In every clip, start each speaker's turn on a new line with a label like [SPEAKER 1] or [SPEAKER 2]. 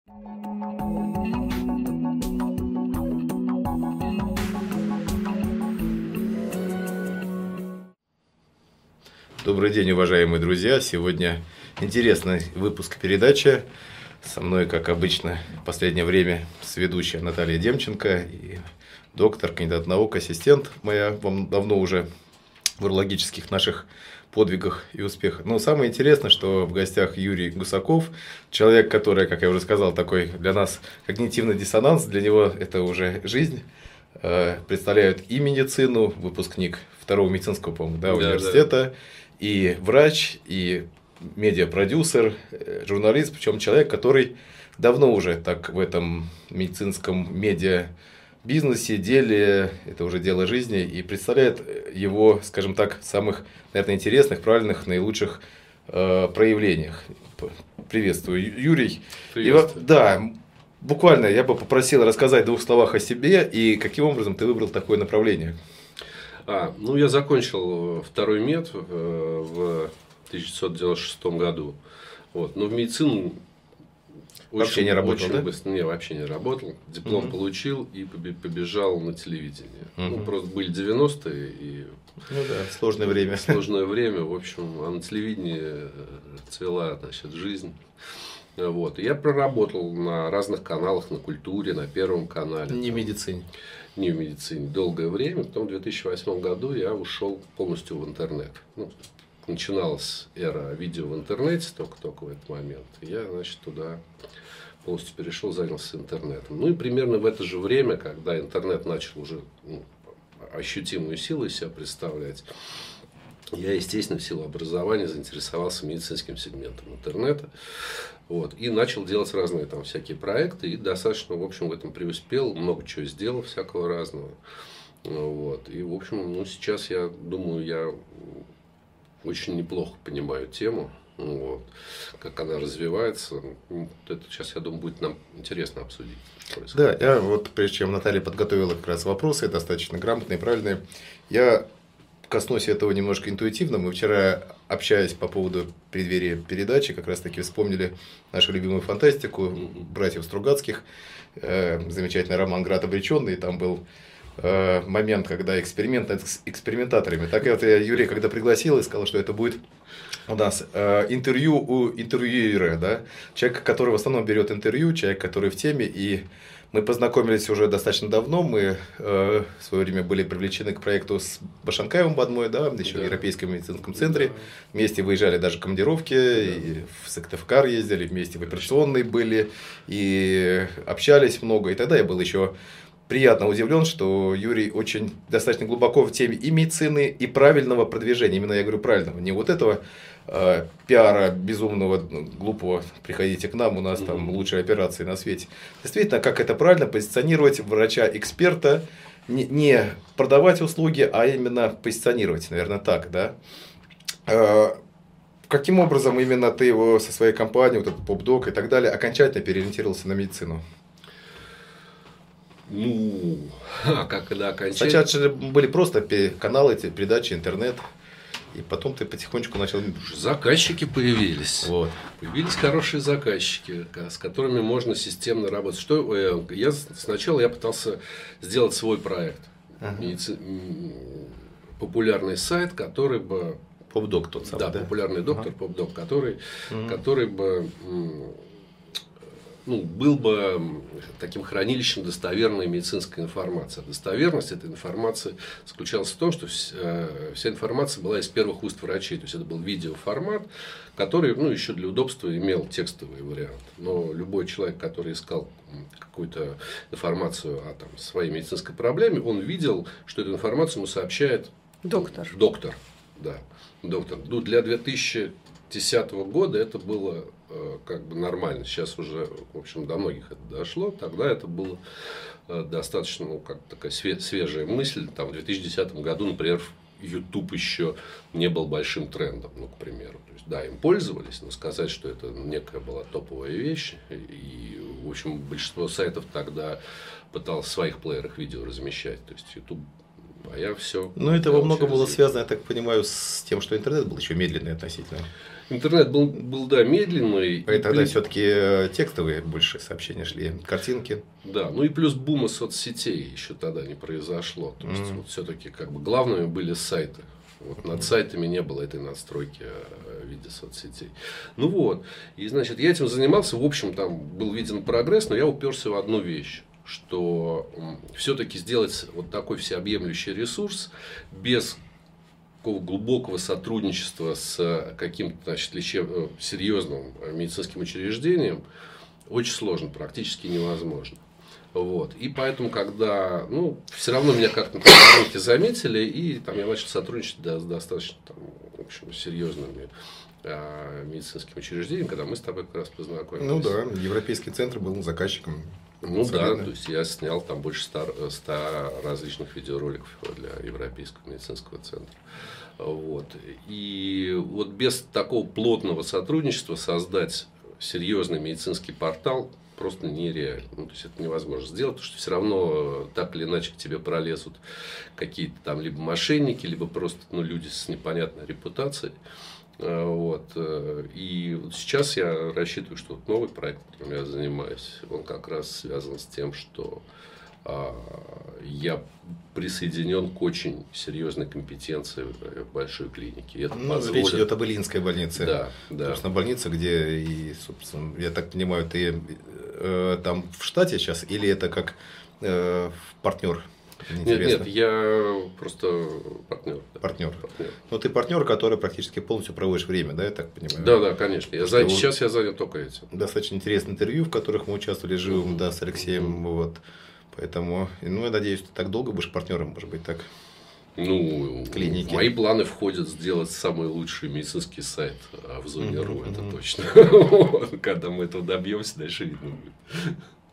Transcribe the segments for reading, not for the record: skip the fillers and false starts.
[SPEAKER 1] Добрый день, уважаемые друзья! Сегодня интересный выпуск передачи. Со мной, как обычно, в последнее время соведущая Наталья Демченко и доктор, кандидат наук, ассистент моя давно уже в урологических наших подвигах и успехах. Но самое интересное, что в гостях Юрий Гусаков, человек, который, как я уже сказал, такой для нас когнитивный диссонанс, для него это уже жизнь, представляет и медицину, выпускник второго медицинского, по-моему, университета, и врач, и медиапродюсер, журналист, причем человек, который давно уже так в этом медицинском медиа-бизнесе, деле, это уже дело жизни, и представляет его, скажем так, в самых, наверное, интересных, правильных, наилучших проявлениях. Приветствую, Юрий.
[SPEAKER 2] Приветствую.
[SPEAKER 1] Да, буквально я бы попросил рассказать в двух словах о себе и каким образом ты выбрал такое направление.
[SPEAKER 2] Я закончил второй мед в 1996 году. Но в медицину
[SPEAKER 1] вообще не работал, да?
[SPEAKER 2] быстро. Не, вообще не работал. Диплом получил и побежал на телевидение. Просто были 90-е. И
[SPEAKER 1] сложное время.
[SPEAKER 2] Сложное время. В общем, а на телевидении цвела, жизнь. Я проработал на разных каналах, на Культуре, на Первом канале.
[SPEAKER 1] Не в медицине.
[SPEAKER 2] Не в медицине долгое время. Потом в 2008 году я ушел полностью в интернет. Начиналась эра видео в интернете только в этот момент. И я, туда полностью перешел, занялся интернетом. И примерно в это же время, когда интернет начал уже ощутимую силу из себя представлять, я, естественно, в силу образования заинтересовался медицинским сегментом интернета. И начал делать разные всякие проекты. И достаточно, в общем, в этом преуспел. Много чего сделал, всякого разного. И, в общем, сейчас я думаю, я очень неплохо понимаю тему. Как она развивается. Это сейчас, я думаю, будет нам интересно обсудить.
[SPEAKER 1] Да, я прежде чем Наталья подготовила как раз вопросы, достаточно грамотные, правильные, я коснусь этого немножко интуитивно. Мы вчера, общаясь по поводу преддверия передачи, как раз таки вспомнили нашу любимую фантастику братьев Стругацких, замечательный роман «Град обреченный», там был момент, когда эксперимент над экспериментаторами. Так я Юрия, когда пригласил, и сказал, что это будет у нас интервью у интервьюера, да? Человек, который в основном берет интервью, человек, который в теме, и мы познакомились уже достаточно давно, мы в свое время были привлечены к проекту с Башанкаевым Бадмой, еще в Европейском медицинском центре, вместе выезжали даже командировки, и в Сыктывкар ездили, вместе в операционной были, и общались много, и тогда я был еще приятно удивлен, что Юрий очень достаточно глубоко в теме и медицины, и правильного продвижения. Именно я говорю правильного, не этого пиара безумного, глупого, приходите к нам, у нас там лучшие операции на свете. Действительно, как это правильно позиционировать врача-эксперта, не продавать услуги, а именно позиционировать, наверное, так, да? Каким образом именно ты его со своей компанией, этот PopDoc и так далее, окончательно переориентировался на медицину?
[SPEAKER 2] Когда окончательно...
[SPEAKER 1] Сначала были просто каналы, передачи, интернет. И потом ты потихонечку начал...
[SPEAKER 2] Заказчики появились. Появились хорошие заказчики, с которыми можно системно работать. Сначала я пытался сделать свой проект. Популярный сайт, который бы...
[SPEAKER 1] PopDoc тот самый, да?
[SPEAKER 2] Популярный доктор PopDoc, который бы... был бы таким хранилищем достоверной медицинской информации. Достоверность этой информации заключалась в том, что вся информация была из первых уст врачей. То есть это был видеоформат, который еще для удобства имел текстовый вариант. Но любой человек, который искал какую-то информацию о своей медицинской проблеме, он видел, что эту информацию ему сообщает доктор. Доктор. Для 2010 года это было нормально. Сейчас уже, в общем, до многих это дошло. Тогда это было достаточно, такая свежая мысль. В 2010 году, например, YouTube еще не был большим трендом, к примеру. То есть, им пользовались, но сказать, что это некая была топовая вещь. И, в общем, большинство сайтов тогда пыталось в своих плеерах видео размещать. То есть, YouTube... А я все.
[SPEAKER 1] Это во многом было связано, я так понимаю, с тем, что интернет был еще медленный относительно.
[SPEAKER 2] Интернет был, да, медленный.
[SPEAKER 1] И тогда все-таки текстовые больше сообщения шли, картинки.
[SPEAKER 2] Да, ну и плюс бума соцсетей еще тогда не произошло. То есть, вот все-таки как бы главными были сайты. Вот над сайтами не было этой настройки в виде соцсетей. Ну вот, и значит, я этим занимался, в общем, там был виден прогресс, но я уперся в одну вещь, что все-таки сделать вот такой всеобъемлющий ресурс без такого глубокого сотрудничества с каким-то, значит, серьезным медицинским учреждением очень сложно, практически невозможно. Вот. И поэтому, когда, ну, все равно меня как-то на рынке заметили, и там я начал сотрудничать с достаточно там, в общем, серьезными медицинскими учреждениями, когда мы с тобой как раз познакомились.
[SPEAKER 1] Ну да, Европейский центр был заказчиком.
[SPEAKER 2] Ну да, то есть я снял там больше 100 различных видеороликов для Европейского медицинского центра. Вот. И вот без такого плотного сотрудничества создать серьезный медицинский портал просто нереально. Ну, то есть это невозможно сделать, потому что все равно так или иначе к тебе пролезут какие-то там либо мошенники, либо просто люди с непонятной репутацией. Вот. И вот сейчас я рассчитываю, что вот новый проект, которым я занимаюсь, он как раз связан с тем, что я присоединен к очень серьезной компетенции в большой клинике. Это
[SPEAKER 1] речь идет об Ильинской больнице.
[SPEAKER 2] Да, да.
[SPEAKER 1] Собственно, больница, где, и, собственно, я так понимаю, ты там в штате сейчас, или это как партнер?
[SPEAKER 2] Нет, я просто партнер.
[SPEAKER 1] Партнер. Ну, ты партнер, который практически полностью проводишь время, да, я так понимаю?
[SPEAKER 2] Да, конечно. Сейчас я занят только этим.
[SPEAKER 1] Достаточно интересные интервью, в которых мы участвовали живым, да, с Алексеем. Вот. Поэтому, ну, я надеюсь, ты так долго будешь партнером, может быть, так.
[SPEAKER 2] Ну,
[SPEAKER 1] клиники.
[SPEAKER 2] В мои планы входит сделать самый лучший медицинский сайт в зоне РУ, это точно. Когда мы этого добьемся, дальше видно будет.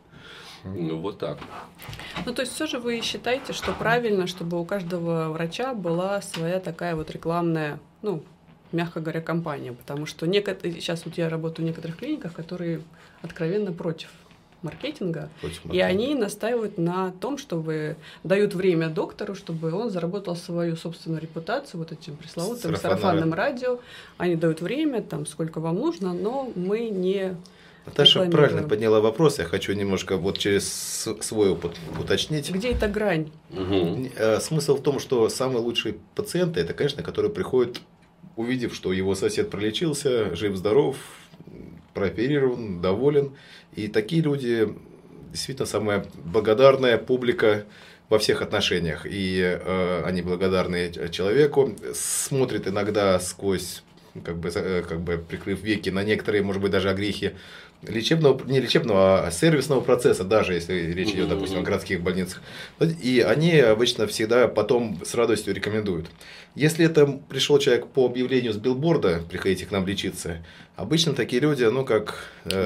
[SPEAKER 2] Ну, вот так.
[SPEAKER 3] Ну, то есть, все же вы считаете, что правильно, чтобы у каждого врача была своя такая вот рекламная, ну, мягко говоря, кампания, потому что сейчас вот я работаю в некоторых клиниках, которые откровенно против маркетинга, и они настаивают на том, чтобы дают время доктору, чтобы он заработал свою собственную репутацию вот этим пресловутым сарафанным радио. Они дают время, там, сколько вам нужно, но мы не...
[SPEAKER 1] Наташа правильно подняла вопрос, я хочу немножко вот через свой опыт уточнить.
[SPEAKER 3] Где эта грань?
[SPEAKER 1] Смысл в том, что самые лучшие пациенты, это, конечно, которые приходят, увидев, что его сосед пролечился, жив-здоров, прооперирован, доволен. И такие люди действительно самая благодарная публика во всех отношениях. И они благодарны человеку, смотрят иногда сквозь, как бы прикрыв веки на некоторые, может быть, даже огрехи лечебного, не лечебного, а сервисного процесса, даже если речь идет, допустим, о городских больницах. И они обычно всегда потом с радостью рекомендуют. Если это пришел человек по объявлению с билборда, приходите к нам лечиться, обычно такие люди, ну как...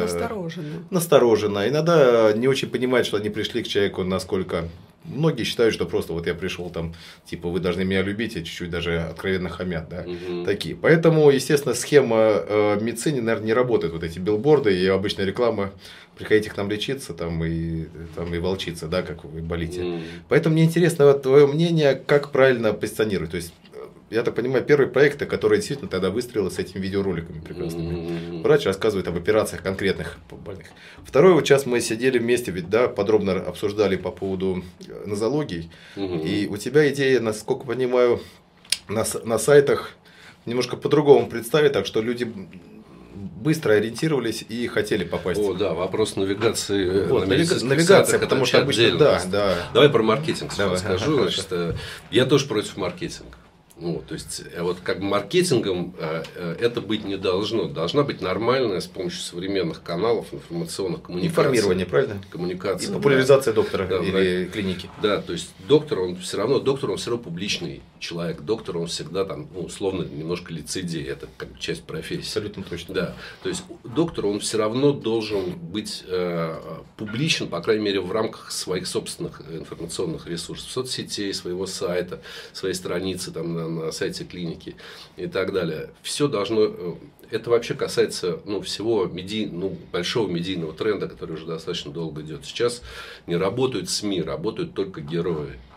[SPEAKER 1] Настороженно. Иногда не очень понимают, что они пришли к человеку, насколько... Многие считают, что просто вот я пришел там, типа, вы должны меня любить, и чуть-чуть даже откровенно хамят, да, такие. Поэтому, естественно, схема медицине, наверное, не работает, вот эти билборды и обычная реклама, приходите к нам лечиться, там и волчиться, да, как вы болите. Поэтому мне интересно твое мнение, как правильно позиционировать, то есть, я так понимаю, первые проекты, которые действительно тогда выстрелили с этими видеороликами прекрасными. Врач рассказывает об операциях конкретных больных. Второй вот час мы сидели вместе, ведь да, подробно обсуждали по поводу нозологий. И у тебя идея, насколько понимаю, на сайтах немножко по-другому представить, так что люди быстро ориентировались и хотели попасть.
[SPEAKER 2] О, да, вопрос навигации.
[SPEAKER 1] Вот, навигация, потому что обычно, да.
[SPEAKER 2] Давай про маркетинг скажу. Значит, я тоже против маркетинга. Ну, то есть, вот как бы маркетингом это быть не должно. Должна быть нормальная с помощью современных каналов информационных коммуникаций.
[SPEAKER 1] Информирование, правильно?
[SPEAKER 2] Коммуникация.
[SPEAKER 1] И популяризация доктора или клиники.
[SPEAKER 2] Да, то есть доктор, он все равно публичный человек. Доктор, он всегда там, ну, условно, немножко лицедей. Это как часть профессии.
[SPEAKER 1] Абсолютно точно.
[SPEAKER 2] Да. То есть доктор, он все равно должен быть публичен, по крайней мере, в рамках своих собственных информационных ресурсов, соцсетей, своего сайта, своей страницы там на сайте клиники и так далее. Все должно... Это вообще касается всего большого медийного тренда, который уже достаточно долго идет. Сейчас не работают СМИ, работают только герои.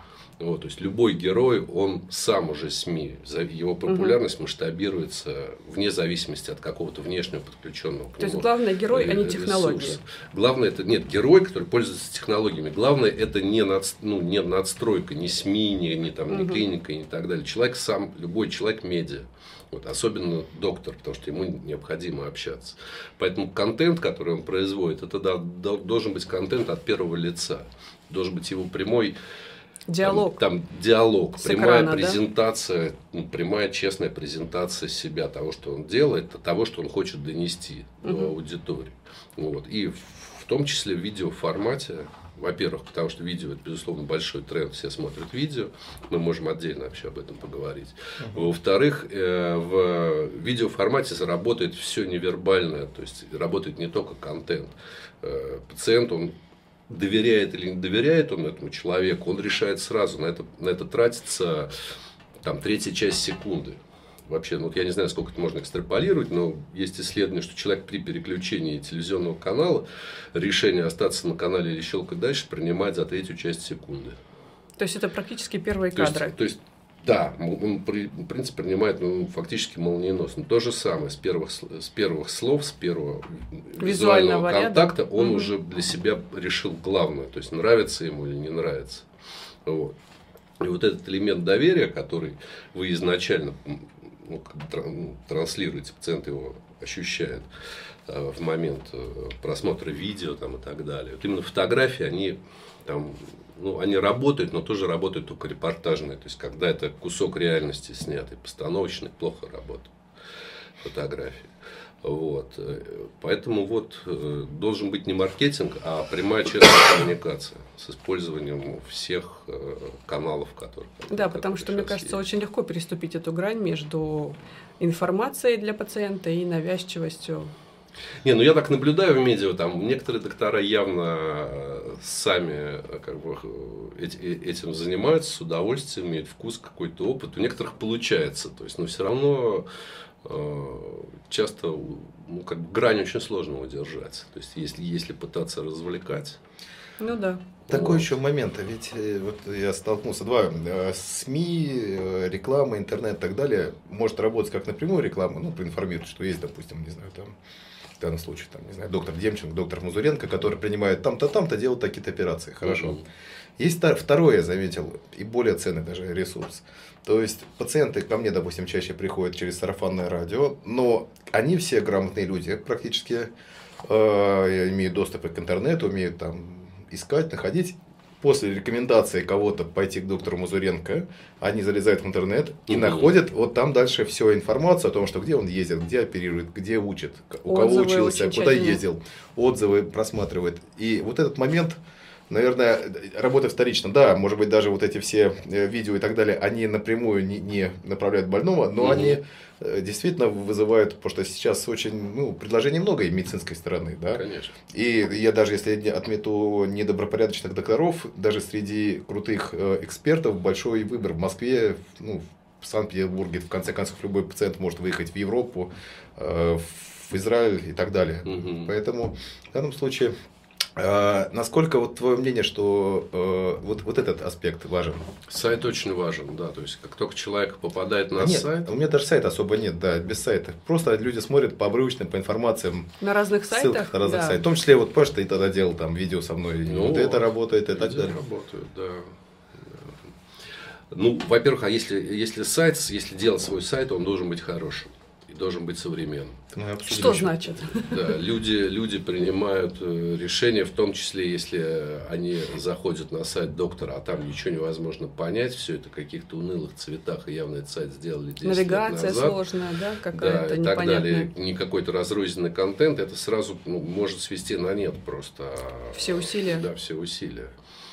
[SPEAKER 2] Вот, то есть любой герой, он сам уже СМИ, его популярность масштабируется вне зависимости от какого-то внешнего подключенного к нему.
[SPEAKER 3] То есть главный герой, а не технологии.
[SPEAKER 2] Главное это нет герой, который пользуется технологиями. Главное это не надстройка, не СМИ, не клиника и так далее. Человек сам, любой человек медиа. Вот, особенно доктор, потому что ему необходимо общаться. Поэтому контент, который он производит, это должен быть контент от первого лица. Должен быть его прямой диалог, диалог, прямая экрана, презентация, прямая честная презентация себя, того, что он делает, того, что он хочет донести до аудитории. Вот. И в том числе в видеоформате. Во-первых, потому что видео это, безусловно, большой тренд, все смотрят видео, мы можем отдельно вообще об этом поговорить. Во-вторых, в видеоформате заработает все невербальное, то есть работает не только контент. Пациент, он доверяет или не доверяет он этому человеку, он решает сразу, на это тратится третья часть секунды. Вообще, я не знаю, сколько это можно экстраполировать, но есть исследование, что человек при переключении телевизионного канала решение остаться на канале или щелкать дальше принимает за третью часть секунды.
[SPEAKER 3] То есть это практически первые кадры.
[SPEAKER 2] То есть да, он, в принципе, принимает фактически молниеносно. То же самое с первых слов, с первого визуального контакта он уже для себя решил главное. То есть нравится ему или не нравится. Вот. И вот этот элемент доверия, который вы изначально транслируете, пациент его ощущает в момент просмотра видео и так далее. Вот именно фотографии, они работают, но тоже работают только репортажные. То есть, когда это кусок реальности снятый, постановочный, плохо работают фотографии. Вот. Поэтому должен быть не маркетинг, а прямая честная коммуникация с использованием всех каналов, которые...
[SPEAKER 3] Да, потому что, мне кажется, очень легко переступить эту грань между информацией для пациента и навязчивостью.
[SPEAKER 2] Я так наблюдаю в медиа, некоторые доктора явно сами этим занимаются с удовольствием, имеют вкус, какой-то опыт. У некоторых получается, но все равно часто грань очень сложно удержать. То есть, если пытаться развлекать.
[SPEAKER 3] Ну да.
[SPEAKER 1] Такой еще момент, ведь я столкнулся, СМИ, реклама, интернет и так далее, может работать как напрямую реклама, проинформирует, что есть, допустим, не знаю, в данном случае, доктор Демченко, доктор Мазуренко, который принимает там-то, делают такие-то операции, хорошо. Есть второе, я заметил, и более ценный даже ресурс. То есть пациенты ко мне, допустим, чаще приходят через сарафанное радио, но они все грамотные люди, практически имеют доступ к интернету, умеют искать, находить. После рекомендации кого-то пойти к доктору Мазуренко, они залезают в интернет и находят там дальше всю информацию о том, что где он ездит, где оперирует, где учит, у кого учился, куда ездил, отзывы просматривает. И этот момент, наверное, работа вторично. Да, может быть, даже эти все видео и так далее, они напрямую не направляют больного, но они действительно вызывают, потому что сейчас очень, предложений много и медицинской стороны, да.
[SPEAKER 2] Конечно.
[SPEAKER 1] И я даже, если отмету недобропорядочных докторов, даже среди крутых экспертов большой выбор. В Москве, в Санкт-Петербурге, в конце концов, любой пациент может выехать в Европу, в Израиль и так далее. Поэтому в данном случае... насколько твое мнение, что этот аспект важен?
[SPEAKER 2] Сайт очень важен, да. То есть, как только человек попадает на сайт...
[SPEAKER 1] У меня даже сайта особо нет, да, без сайта. Просто люди смотрят по обрывочным, по информациям.
[SPEAKER 3] На разных сайтах?
[SPEAKER 1] На разных сайтах. В том числе, помнишь, ты тогда делал видео со мной. Это работает и так далее.
[SPEAKER 2] Работают, да. Во-первых, если сайт, если делать свой сайт, он должен быть хорошим. Должен быть современным.
[SPEAKER 3] Что значит?
[SPEAKER 2] Да, люди принимают решения, в том числе, если они заходят на сайт доктора, а там ничего невозможно понять, все это в каких-то унылых цветах, и явно этот сайт сделали 10
[SPEAKER 3] навигация
[SPEAKER 2] лет назад.
[SPEAKER 3] Сложная, да, какая-то
[SPEAKER 2] и
[SPEAKER 3] непонятная.
[SPEAKER 2] Так далее. Не какой-то разрозненный контент, это сразу может свести на нет просто.
[SPEAKER 3] Все усилия.
[SPEAKER 2] Да, все усилия.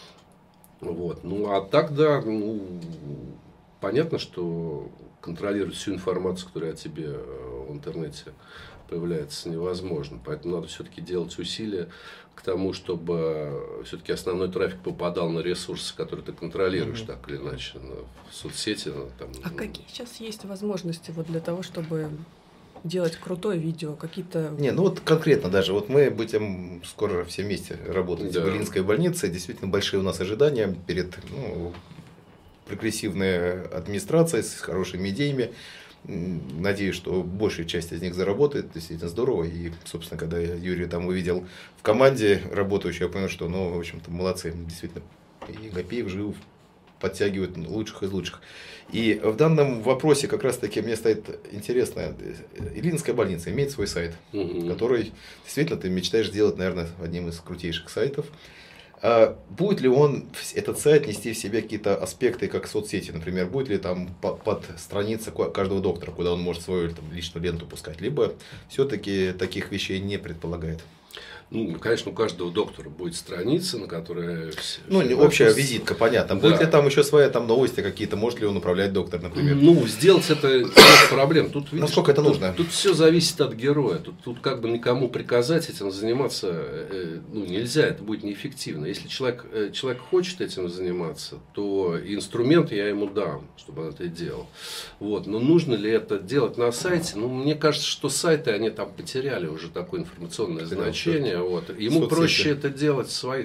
[SPEAKER 2] А так, да, понятно, что контролировать всю информацию, которая о тебе в интернете появляется, невозможно. Поэтому надо все-таки делать усилия к тому, чтобы все-таки основной трафик попадал на ресурсы, которые ты контролируешь, так или иначе, в соцсети.
[SPEAKER 3] А какие сейчас есть возможности для того, чтобы делать крутое видео, какие-то...
[SPEAKER 1] Конкретно даже. Мы будем скоро все вместе работать в Ильинской больнице. Действительно, большие у нас ожидания перед прогрессивная администрация с хорошими идеями. Надеюсь, что большая часть из них заработает, действительно здорово. И, собственно, когда я Юрия там увидел в команде работающую, я понял, что, ну, в общем-то, молодцы. Действительно, и Гапеев, Живов подтягивают лучших из лучших. И в данном вопросе как раз-таки мне стоит интересно. Ильинская больница имеет свой сайт, который действительно ты мечтаешь сделать, наверное, одним из крутейших сайтов. А будет ли он, этот сайт, нести в себе какие-то аспекты, как соцсети, например, будет ли там под страница каждого доктора, куда он может свою там, личную ленту пускать, либо все-таки таких вещей не предполагает?
[SPEAKER 2] Ну, конечно, у каждого доктора будет страница, на которой...
[SPEAKER 1] Ну, общая визитка, понятно. Да. Будет ли там еще свои там новости какие-то, может ли он управлять доктор, например?
[SPEAKER 2] Ну, сделать это нет проблем. Тут, видишь,
[SPEAKER 1] насколько это нужно?
[SPEAKER 2] Тут все зависит от героя. Тут как бы никому приказать этим заниматься нельзя, это будет неэффективно. Если человек хочет этим заниматься, то инструмент я ему дам, чтобы он это делал. Вот. Но нужно ли это делать на сайте? Ну, мне кажется, что сайты, они там потеряли уже такое информационное значение. Вот. Ему проще это делать в своей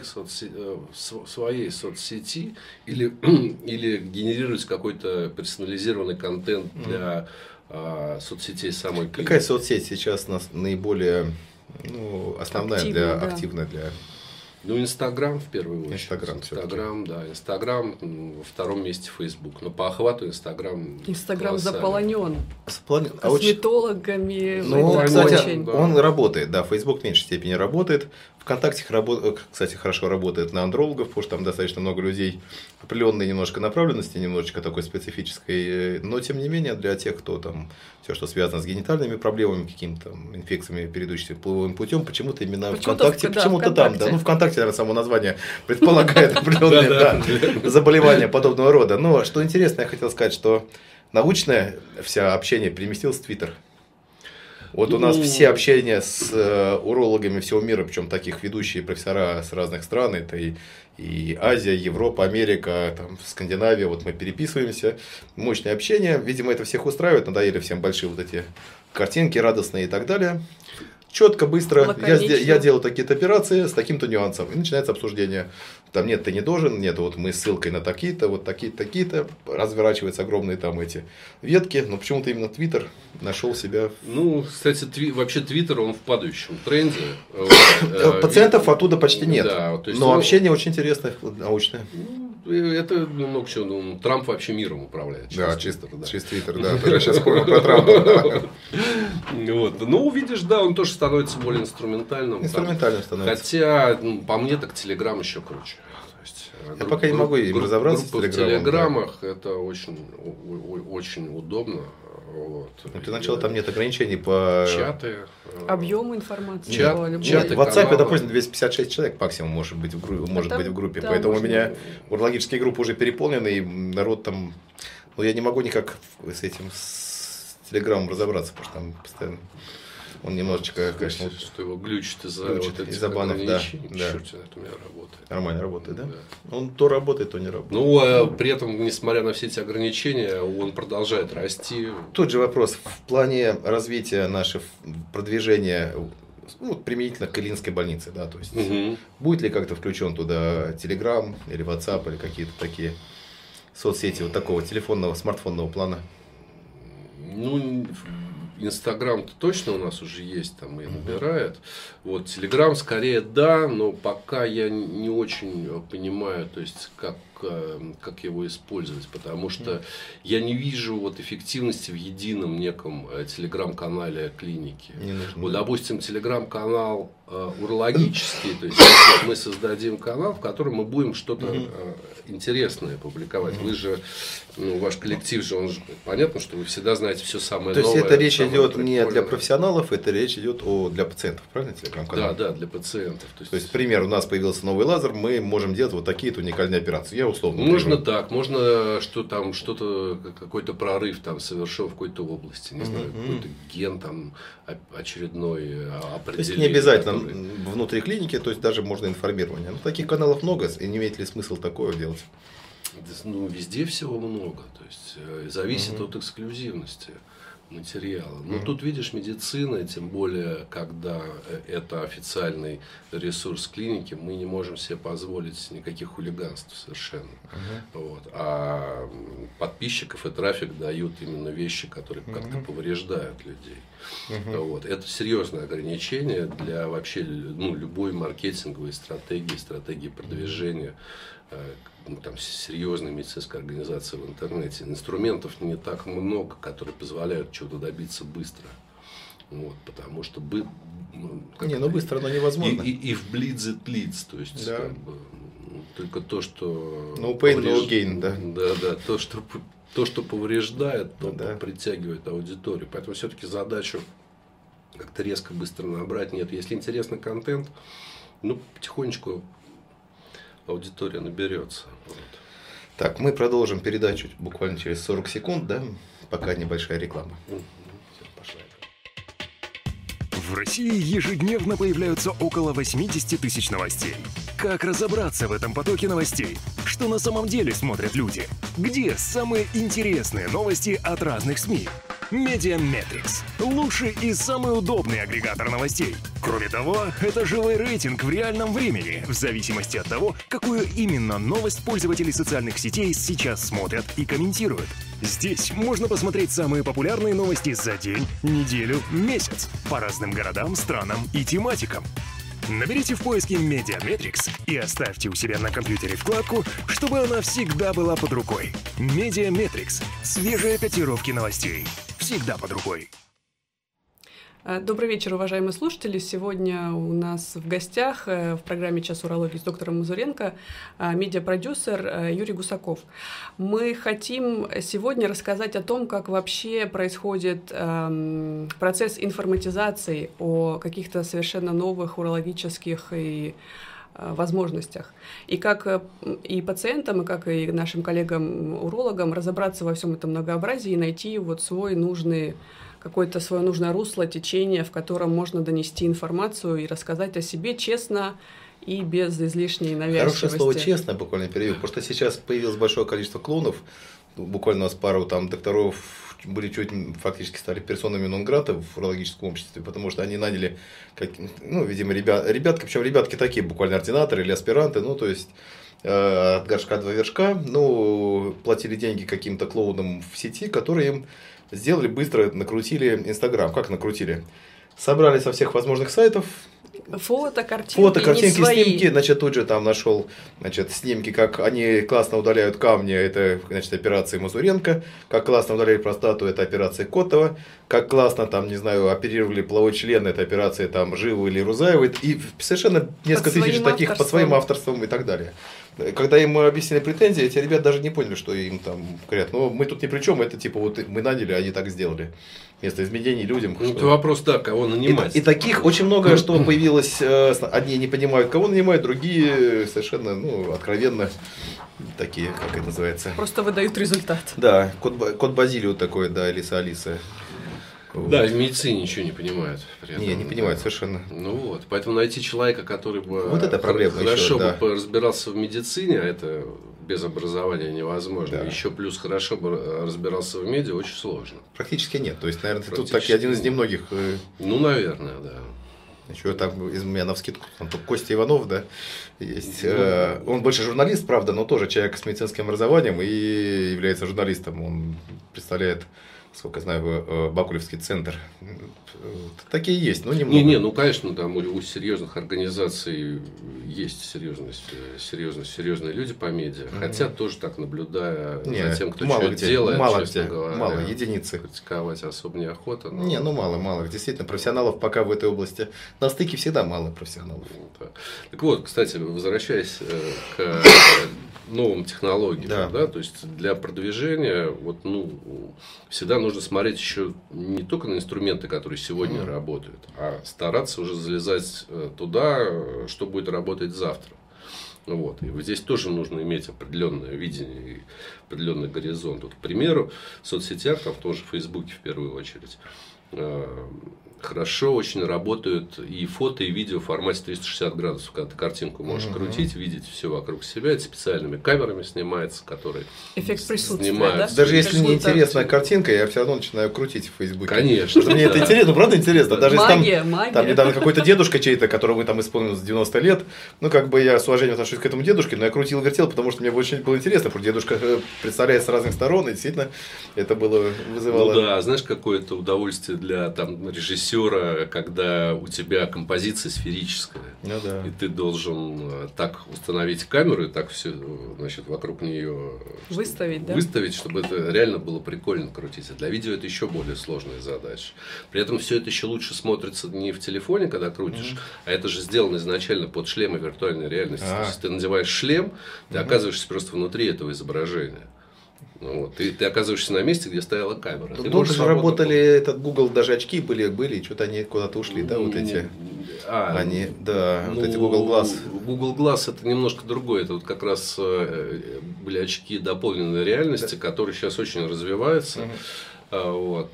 [SPEAKER 2] соцсети или генерировать какой-то персонализированный контент для соцсетей самой клиники.
[SPEAKER 1] Какая соцсеть сейчас наиболее основная, активная для...
[SPEAKER 2] Ну, Инстаграм в первую очередь.
[SPEAKER 1] Инстаграм,
[SPEAKER 2] да. Инстаграм, во втором месте Фейсбук. Но по охвату Инстаграм
[SPEAKER 3] заполонен. Косметологами.
[SPEAKER 1] Ну, кстати, он работает, да. Фейсбук в меньшей степени работает. ВКонтакте, кстати, хорошо работает на андрологов, потому что там достаточно много людей определенной немножко направленности, немножечко такой специфической. Но, тем не менее, для тех, кто там все, что связано с генитальными проблемами, какими-то инфекциями, передающимися половым путем, почему-то именно ВКонтакте, почему-то там, да. Ну, ВКонтакте, наверное, само название предполагает определенные заболевания подобного рода. Но что интересно, я хотел сказать, что научное вся общение переместилось в Твиттер. Вот у нас все общения с урологами всего мира, причем таких ведущие профессора с разных стран, это и Азия, Европа, Америка, там, Скандинавия, вот мы переписываемся, мощное общение, видимо, это всех устраивает, надоели всем большие вот эти картинки радостные и так далее. Четко, быстро, я делаю такие-то операции с таким-то нюансом. И начинается обсуждение. Там нет, ты не должен, нет, вот мы с ссылкой на такие-то, вот такие-то, такие-то. Разворачиваются огромные там эти ветки. Но почему-то именно Твиттер нашел себя.
[SPEAKER 2] Ну, кстати, вообще Твиттер, он в падающем тренде.
[SPEAKER 1] Пациентов оттуда почти нет.
[SPEAKER 2] Да,
[SPEAKER 1] но общение очень интересное, научное.
[SPEAKER 2] Это много чего. Трамп вообще миром управляет.
[SPEAKER 1] Да, через Твиттер, да. Я сейчас вспомнил про Трампа.
[SPEAKER 2] Ну, видишь, да, он тоже становится более инструментальным.
[SPEAKER 1] Инструментальным становится.
[SPEAKER 2] Хотя, по мне, так Телеграм еще круче.
[SPEAKER 1] Я пока не могу им разобраться с
[SPEAKER 2] Телеграмом. В Телеграмах это очень удобно. Вот.
[SPEAKER 1] Ты начал, там нет ограничений по...
[SPEAKER 2] Чаты.
[SPEAKER 3] Объему информации.
[SPEAKER 1] В WhatsApp, допустим, 256 человек максимум может быть в группе. Поэтому у меня урологические группы уже переполнены, и народ там... Ну, я не могу никак с Телеграмом разобраться, потому что там постоянно... Он немножечко, конечно...
[SPEAKER 2] Что его глючит из-за
[SPEAKER 1] банов, да.
[SPEAKER 2] Черт, это у меня работает.
[SPEAKER 1] Нормально работает, да? Он то работает, то не работает.
[SPEAKER 2] Ну, при этом, несмотря на все эти ограничения, он продолжает расти.
[SPEAKER 1] Тот же вопрос. В плане развития нашего продвижения, применительно к Ильинской больнице, да, то есть будет ли как-то включен туда Telegram или WhatsApp или какие-то такие соцсети вот такого телефонного, смартфонного плана?
[SPEAKER 2] Ну, Инстаграм-то точно у нас уже есть, там и набирает. Вот, Телеграм скорее да, но пока я не очень понимаю, то есть как его использовать, потому что я не вижу вот эффективности в едином неком телеграм-канале клиники. Вот, допустим, телеграм-канал урологический, то есть мы создадим канал, в котором мы будем что-то интересное публиковать. Вы же, ваш коллектив же, он же, понятно, что вы всегда знаете все самое новое.
[SPEAKER 1] То есть это речь идет не для профессионалов, это речь идет для пациентов, правильно, телеграм-канал?
[SPEAKER 2] Да, для пациентов.
[SPEAKER 1] То есть, пример, у нас появился новый лазер, мы можем делать вот такие-то уникальные операции. Я условно.
[SPEAKER 2] Можно так, можно что-то, какой-то прорыв там совершен в какой-то области, не знаю, какой-то ген там очередной определение.
[SPEAKER 1] То есть не обязательно внутри клиники, то есть даже можно информирование. Но таких каналов много, и не имеет ли смысл такое делать?
[SPEAKER 2] Ну, везде всего много, то есть зависит от эксклюзивности. материала. Но тут, видишь, медицина, тем более, когда это официальный ресурс клиники, мы не можем себе позволить никаких хулиганств совершенно. Вот. А подписчиков и трафик дают именно вещи, которые как-то повреждают людей. Вот. Это серьезное ограничение для вообще любой маркетинговой стратегии продвижения там, серьезной медицинской организации в интернете. Инструментов не так много, которые позволяют чего-то добиться быстро. Вот, потому что
[SPEAKER 1] быстро, но невозможно.
[SPEAKER 2] И в блиц it leads, то есть
[SPEAKER 1] да.
[SPEAKER 2] только то, что
[SPEAKER 1] no pain, no gain, да.
[SPEAKER 2] Да, то, что повреждает, то притягивает аудиторию. Поэтому все-таки задачу как-то резко быстро набрать нет. Если интересный контент, потихонечку аудитория наберется. Вот.
[SPEAKER 1] Так, мы продолжим передачу буквально через 40 секунд, да? Пока небольшая реклама.
[SPEAKER 2] Пошла.
[SPEAKER 4] В России ежедневно появляются около 80 тысяч новостей. Как разобраться в этом потоке новостей? Что на самом деле смотрят люди? Где самые интересные новости от разных СМИ? Медиаметрикс – лучший и самый удобный агрегатор новостей. Кроме того, это живой рейтинг в реальном времени, в зависимости от того, какую именно новость пользователи социальных сетей сейчас смотрят и комментируют. Здесь можно посмотреть самые популярные новости за день, неделю, месяц по разным городам, странам и тематикам. Наберите в поиске Медиаметрикс и оставьте у себя на компьютере вкладку, чтобы она всегда была под рукой. Медиаметрикс – свежие котировки новостей. Всегда под рукой.
[SPEAKER 3] Добрый вечер, уважаемые слушатели. Сегодня у нас в гостях в программе «Час урологии» с доктором Мазуренко медиапродюсер Юрий Гусаков. Мы хотим сегодня рассказать о том, как вообще происходит процесс информатизации о каких-то совершенно новых урологических и возможностях. И как и пациентам, и как и нашим коллегам-урологам разобраться во всем этом многообразии и найти какое-то свое нужное русло, течение, в котором можно донести информацию и рассказать о себе честно и без излишней навязчивости.
[SPEAKER 1] Хорошее слово «честно» буквально перевел, потому что сейчас появилось большое количество клонов, буквально у нас пару там докторов были фактически стали персонами нон-грата в урологическом обществе, потому что они наняли, видимо, ребятки, причем ребятки такие, буквально ординаторы или аспиранты, то есть от горшка два вершка, платили деньги каким-то клоунам в сети, которые им сделали быстро, накрутили Инстаграм. Как накрутили? Собрали со всех возможных сайтов.
[SPEAKER 3] Фото, картинки,
[SPEAKER 1] снимки. Значит, тут же там нашел снимки, как они классно удаляют камни, это операции Мазуренко, как классно удаляли простату, это операция Котова, как классно оперировали половой член, это операция Живу или Рузаевой, и совершенно несколько тысяч таких под своим авторством и так далее. Когда им объяснили претензии, эти ребята даже не поняли, что им там говорят, мы тут ни при чем, это мы наняли, они так сделали. Вместо изменений людям.
[SPEAKER 2] Это вопрос, кого нанимать.
[SPEAKER 1] И таких очень много, что появилось, одни не понимают, кого нанимают, другие совершенно, откровенно такие, как это называется.
[SPEAKER 3] Просто выдают результат.
[SPEAKER 1] Да, код Базилио такой, да, Алиса.
[SPEAKER 2] Да, в медицине ничего не понимают.
[SPEAKER 1] Не понимают совершенно.
[SPEAKER 2] Поэтому найти человека, который бы
[SPEAKER 1] это проблема
[SPEAKER 2] хорошо бы разбирался в медицине, а это без образования невозможно.
[SPEAKER 1] Да.
[SPEAKER 2] Еще плюс хорошо бы разбирался в медиа, очень сложно.
[SPEAKER 1] Практически нет. То есть, наверное, тут один из немногих.
[SPEAKER 2] Наверное, да.
[SPEAKER 1] Еще там из меня навскидку, только Костя Иванов, да, есть. Он больше журналист, правда, но тоже человек с медицинским образованием и является журналистом. Он представляет, сколько знаю, Бакулевский центр. Такие есть, но немного.
[SPEAKER 2] Конечно, там у серьезных организаций есть серьезные люди по медиа. Хотя тоже так, наблюдая за тем, кто что делает, честно говоря,
[SPEAKER 1] мало, единицы.
[SPEAKER 2] Критиковать особо неохота.
[SPEAKER 1] Мало. Действительно, профессионалов пока в этой области. На стыке всегда мало профессионалов.
[SPEAKER 2] Да. Так вот, кстати, возвращаясь к новым технологиям, да, то есть для продвижения всегда нужно смотреть еще не только на инструменты, которые сегодня работают, а стараться уже залезать туда, что будет работать завтра. И здесь тоже нужно иметь определенное видение и определенный горизонт. К примеру, в соцсетях, там тоже в Фейсбуке в первую очередь, хорошо очень работают и фото, и видео в формате 360 градусов, когда ты картинку можешь крутить, видеть все вокруг себя. Это специальными камерами снимается, которые
[SPEAKER 3] Эффект присутствия,
[SPEAKER 2] снимают.
[SPEAKER 3] да?
[SPEAKER 1] Даже если не интересная картинка, я все равно начинаю крутить в Фейсбуке.
[SPEAKER 2] Конечно.
[SPEAKER 1] Мне это интересно, правда интересно. Даже
[SPEAKER 3] Магия,
[SPEAKER 1] если
[SPEAKER 3] магия.
[SPEAKER 1] там недавно какой-то дедушка чей-то, которому там исполнилось 90 лет, ну, как бы я с уважением отношусь к этому дедушке, но я крутил, вертел, потому что мне очень было интересно, потому что дедушка представляет с разных сторон, и действительно это было, вызывало...
[SPEAKER 2] Ну да, знаешь, какое-то удовольствие для там, режиссера, когда у тебя композиция сферическая,
[SPEAKER 1] Ну, да.
[SPEAKER 2] и ты должен так установить камеру, и так все, значит, вокруг нее
[SPEAKER 3] Выставить, да?
[SPEAKER 2] выставить, чтобы это реально было прикольно крутить. А для видео это еще более сложная задача. При этом все это еще лучше смотрится не в телефоне, когда крутишь, а это же сделано изначально под шлемы виртуальной реальности. То есть ты надеваешь шлем, ты оказываешься просто внутри этого изображения. Ну, вот. Ты оказываешься на месте, где стояла камера. Ты
[SPEAKER 1] Долго
[SPEAKER 2] можешь
[SPEAKER 1] же
[SPEAKER 2] свободно
[SPEAKER 1] работали, этот Google, даже очки были, и что-то они куда-то ушли, да, вот эти. Они, да, вот эти Google Glass.
[SPEAKER 2] Google Glass это немножко другое. Это вот как раз были очки дополненной реальности, которые сейчас очень развиваются. Вот.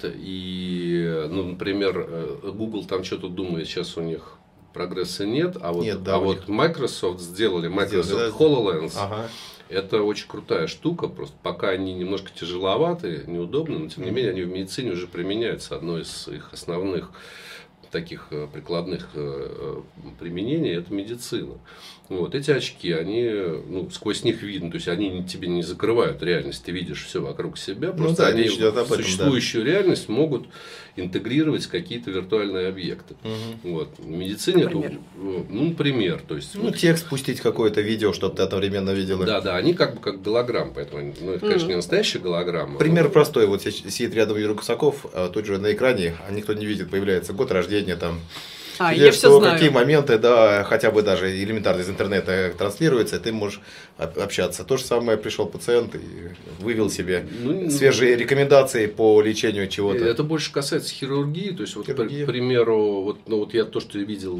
[SPEAKER 2] И, ну, например, Google там что-то думает, сейчас у них прогресса нет, а вот,
[SPEAKER 1] Нет, да,
[SPEAKER 2] вот Microsoft сделали Microsoft
[SPEAKER 1] да.
[SPEAKER 2] HoloLens.
[SPEAKER 1] Ага.
[SPEAKER 2] Это очень крутая штука, просто пока они немножко тяжеловаты, неудобны, но тем не менее они в медицине уже применяются. Одно из их основных таких прикладных применений – это медицина. Вот. Эти очки, они, ну, сквозь них видно, то есть они тебе не закрывают реальность, ты видишь все вокруг себя, просто
[SPEAKER 1] да,
[SPEAKER 2] они
[SPEAKER 1] речь идет об
[SPEAKER 2] в
[SPEAKER 1] этом,
[SPEAKER 2] существующую реальность могут интегрировать какие-то виртуальные объекты. Вот. В медицине
[SPEAKER 3] Например?
[SPEAKER 2] это, ну, например, то есть
[SPEAKER 1] Ну, текст пустить какое-то видео, чтобы ты одновременно видела.
[SPEAKER 2] да, они как бы как голограмм, поэтому, ну, это, конечно, не настоящая голограмма.
[SPEAKER 1] Пример простой. Вот сидит рядом Юрий Кусаков, а тут же на экране, а никто не видит, появляется год рождения там. Где
[SPEAKER 3] я все
[SPEAKER 1] что,
[SPEAKER 3] знаю.
[SPEAKER 1] какие моменты, да, хотя бы даже элементарно из интернета транслируется, и ты можешь общаться. То же самое, пришел пациент и вывел себе свежие рекомендации по лечению чего-то.
[SPEAKER 2] Это больше касается хирургии, то есть, вот,
[SPEAKER 1] Хирургия.
[SPEAKER 2] к примеру, вот, ну, вот я то, что я видел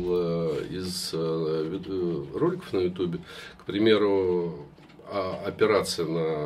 [SPEAKER 2] из роликов на Ютубе, к примеру, операция на